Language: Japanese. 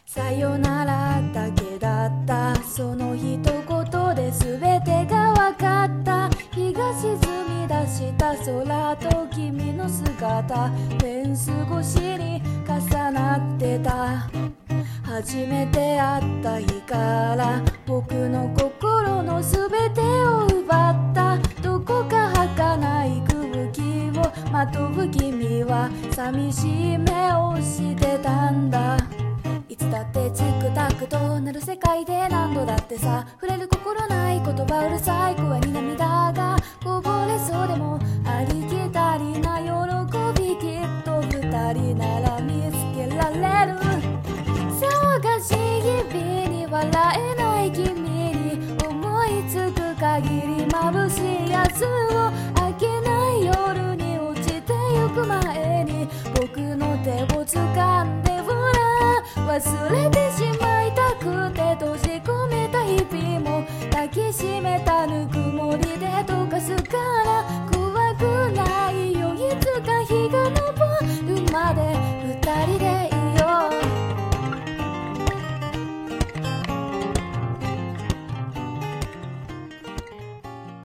さよならだけだった、その一言で全てが分かった。日が沈み出した空と君の姿、フェンス越しに重なってた。初めて会った日から僕の心の全てを奪った。どこか儚い空気をまとう君は寂しい目をしてたんだ。いつだってチクタクとなる世界で何度だってさ、触れる心ない言葉うるさい声に涙がこぼれそうでも、ありきたりな喜びきっと二人なら見つけられる。騒がしい日々に笑えない君に思いつく限り眩しい明日を、明けない夜に落ちてゆく前に僕の手を掴んでほら、忘れてしまいたくて閉じ込めた日々も抱きしめたぬくもりで溶かすから